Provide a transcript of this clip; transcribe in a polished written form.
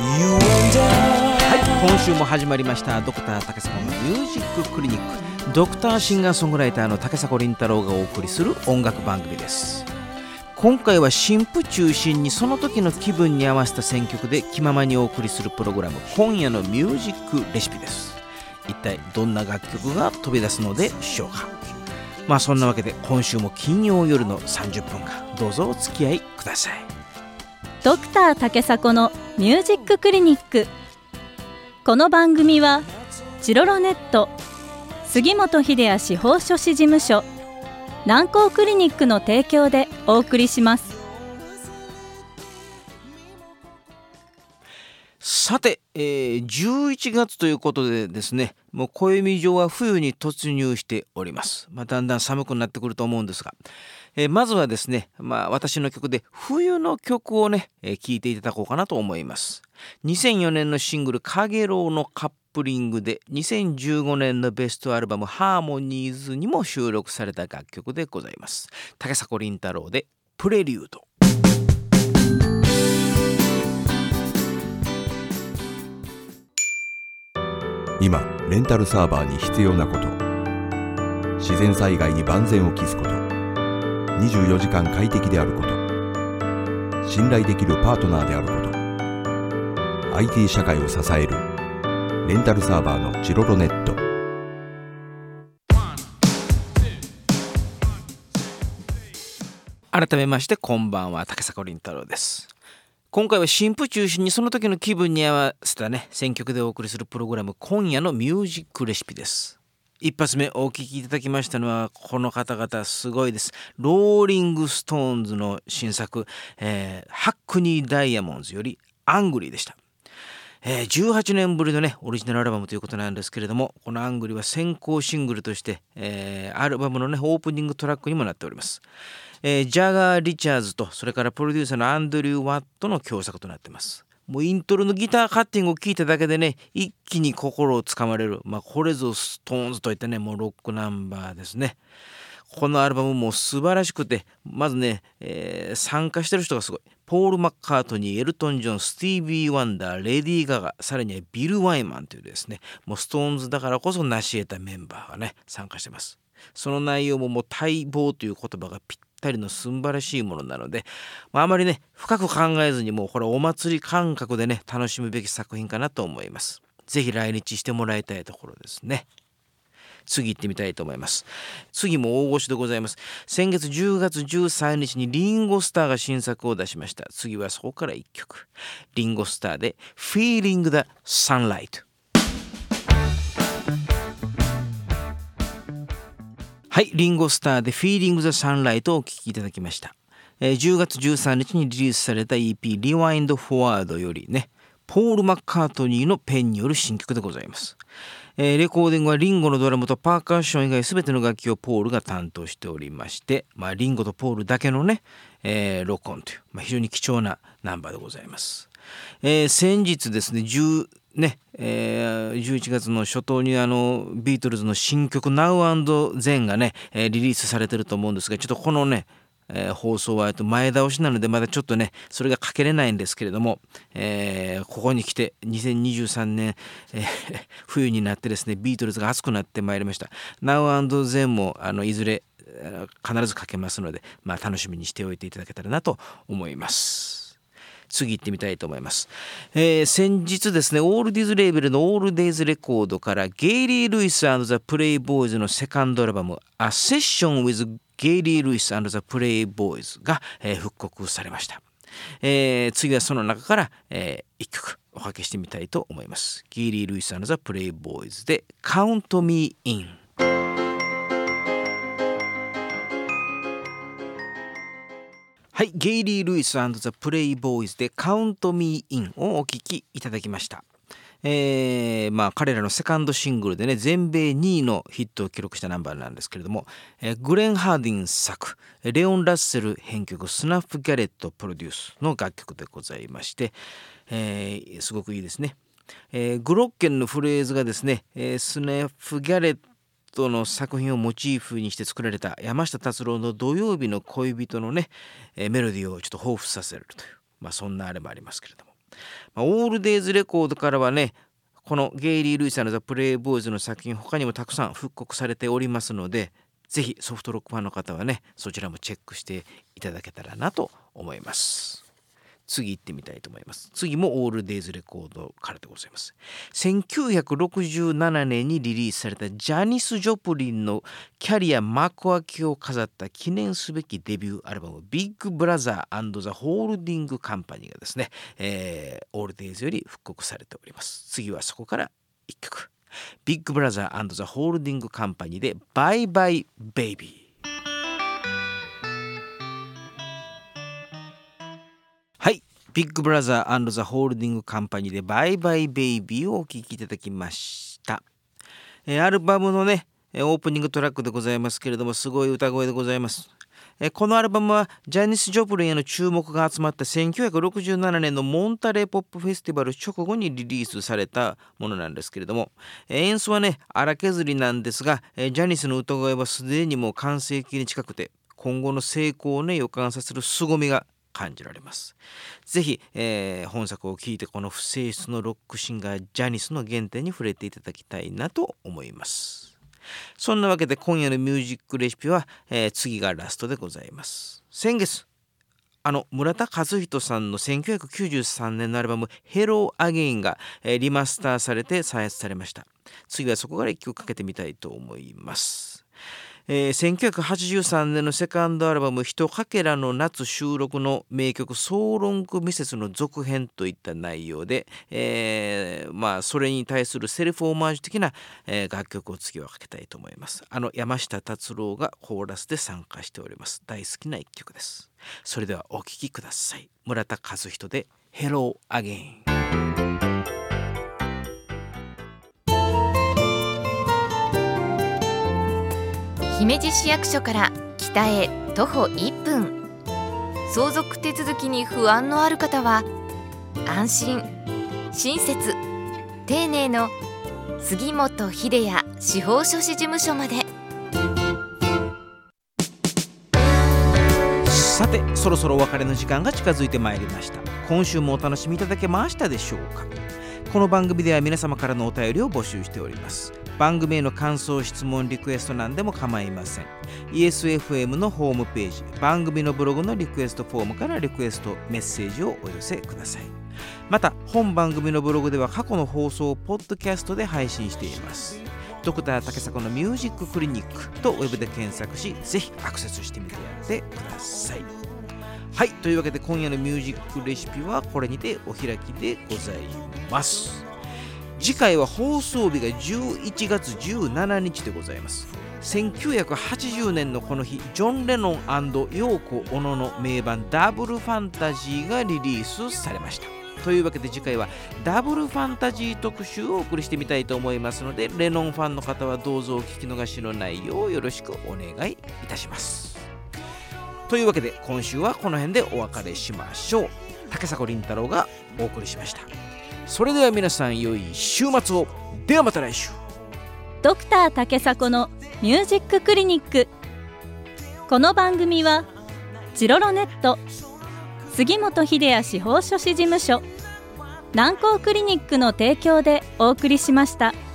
はい、今週も始まりましたドクター竹迫のミュージッククリニック。ドクターシンガーソングライターの竹迫倫太郎がお送りする音楽番組です。今回は新譜中心にその時の気分に合わせた選曲で気ままにお送りするプログラム、今夜のミュージックレシピです。一体どんな楽曲が飛び出すのでしょうか。そんなわけで今週も金曜夜の30分間どうぞお付き合いください。 ドクター竹迫のミュージッククリニック。この番組はチロロネット、杉本秀哉司法書士事務所、南光クリニックの提供でお送りします。 さて、11月ということでですね、もう暦上は冬に突入しております。だんだん寒くなってくると思うんですが、まずはですね、私の曲で冬の曲をね、聴いていただこうかなと思います。2004年のシングルかげろうのカップリングで2015年のベストアルバムハーモニーズにも収録された楽曲でございます。竹迫倫太郎でプレリュード。 今レンタルサーバーに必要なこと、自然災害に万全を期すこと、24時間快適であること、信頼できるパートナーであること、 IT 社会を支えるレンタルサーバーのチロロネット。 改めましてこんばんは、竹迫倫太郎です。今回は新譜中心にその時の気分に合わせたね選曲でお送りするプログラム、今夜のミュージックレシピです。一発目お聴きいただきましたのはこの方々すごいです。ローリングストーンズの新作、ハックニーダイヤモンズよりアングリーでした。18年ぶりのねオリジナルアルバムということなんですけれども、このアングリーは先行シングルとして、アルバムのねオープニングトラックにもなっております。ジャガー・リチャーズとそれからプロデューサーのアンドリュー・ワットの共作となっています。もうイントロのギターカッティングを聞いただけでね一気に心をつかまれる、これぞストーンズといったねもうロックナンバーですね。このアルバムも素晴らしくて、まずね、参加してる人がすごい。ポール・マッカートニー、エルトン・ジョン、スティービー・ワンダー、レディー・ガガ、さらにはビル・ワイマンというですね、もうストーンズだからこそ成し得たメンバーがね参加してます。その内容ももう待望という言葉がぴったりの素晴らしいものなので、あまりね深く考えずにもうこれお祭り感覚でね楽しむべき作品かなと思います。ぜひ来日してもらいたいところですね。次行ってみたいと思います。次も大御所でございます。先月10月13日にリンゴスターが新作を出しました。次はそこから1曲、リンゴスターで Feeling the Sunlight。 はい、リンゴスターで Feeling the Sunlight をお聴きいただきました。10月13日にリリースされた EP Rewind Forward よりね、ポール・マッカートニーのペンによる新曲でございます。レコーディングはリンゴのドラムとパーカッション以外全ての楽器をポールが担当しておりまして、リンゴとポールだけのね、録音という、非常に貴重なナンバーでございます。先日ですね、11月の初頭にビートルズの新曲 Now and Then がね、リリースされてると思うんですが、ちょっとこのね放送は前倒しなのでまだちょっとねそれがかけれないんですけれども、ここに来て2023年、冬になってですねビートルズが熱くなってまいりました。 Now and Then もいずれ必ずかけますので、楽しみにしておいていただけたらなと思います。次行ってみたいと思います。先日ですねオールディーズレーベルのオールデイズレコードからゲイリー・ルイス&ザ・プレイボーイズのセカンドアルバム A Session with ゲイリー・ルイス&ザ・プレイボーイズが、復刻されました。次はその中から、1曲おかけしてみたいと思います。ゲイリー・ルイス&ザ・プレイボーイズで Count Me In。はい、ゲイリー・ルイス&ザ・プレイボーイズで Count Me In をお聴きいただきました。彼らのセカンドシングルでね全米2位のヒットを記録したナンバーなんですけれども、グレン・ハーディン作、レオン・ラッセル編曲、スナップ・ギャレットプロデュースの楽曲でございまして、すごくいいですね。グロッケンのフレーズがですね、スナップ・ギャレットの作品をモチーフにして作られた山下達郎の土曜日の恋人のね、メロディーをちょっと彷彿させるという、そんなあれもありますけれども、 オールデイズレコードからはね、このゲイリー・ルイさんのザ・プレイボーイズの作品他にもたくさん復刻されておりますので、ぜひソフトロックファンの方はね、そちらもチェックしていただけたらなと思います。次行ってみたいと思います。次もオールデイズレコードからでございます。1967年にリリースされたジャニス・ジョプリンのキャリア幕開けを飾った記念すべきデビューアルバムビッグブラザー&ザ・ホールディングカンパニーがですね、オールデイズより復刻されております。次はそこから1曲、ビッグブラザー&ザ・ホールディングカンパニーでバイバイベイビー。はい、ビッグブラザー&ザ・ホールディングカンパニーでバイバイベイビーをお聴きいただきました。アルバムのねオープニングトラックでございますけれども、すごい歌声でございます。このアルバムはジャニス・ジョプリンへの注目が集まった1967年のモンタレーポップフェスティバル直後にリリースされたものなんですけれども、演奏はね荒削りなんですが、ジャニスの歌声はすでにもう完成形に近くて、今後の成功をね予感させる凄みが感じられます。ぜひ、本作を聴いてこの不正室のロックシンガージャニスの原点に触れていただきたいなと思います。そんなわけで今夜のミュージックレシピは、次がラストでございます。先月村田和人さんの1993年のアルバムヘローアゲインが、リマスターされて再発されました。次はそこから一曲かけてみたいと思います。1983年のセカンドアルバムひとかけらの夏収録の名曲ソーロングミセスの続編といった内容で、それに対するセルフオマージュ的な、楽曲を次はかけたいと思います。山下達郎がコーラスで参加しております。大好きな一曲です。それではお聴きください。村田和人でヘローアゲイン。 姫路市役所から北へ徒歩1分。相続手続きに不安のある方は安心、親切、丁寧の杉本秀哉司法書士事務所まで。 さてそろそろお別れの時間が近づいてまいりました。今週もお楽しみいただけましたでしょうか。この番組では皆様からのお便りを募集しております。番組への感想、質問、リクエストなんでも構いません。 ESFM のホームページ、番組のブログのリクエストフォームからリクエストメッセージをお寄せください。また本番組のブログでは過去の放送をポッドキャストで配信しています。ドクター竹迫のミュージッククリニックとウェブで検索し、ぜひアクセスしてみてやってください。はい、というわけで今夜のミュージックレシピはこれにてお開きでございます。次回は放送日が11月17日でございます。1980年のこの日、ジョン・レノン&ヨーコ・オノの名盤ダブルファンタジーがリリースされました。というわけで次回はダブルファンタジー特集をお送りしてみたいと思いますので、レノンファンの方はどうぞお聞き逃しのないようよろしくお願いいたします。というわけで今週はこの辺でお別れしましょう。竹迫倫太郎がお送りしました。それでは皆さん良い週末を。ではまた来週。 ドクター竹迫のミュージッククリニック。この番組はジロロネット、杉本秀哉司法書士事務所、南光クリニックの提供でお送りしました。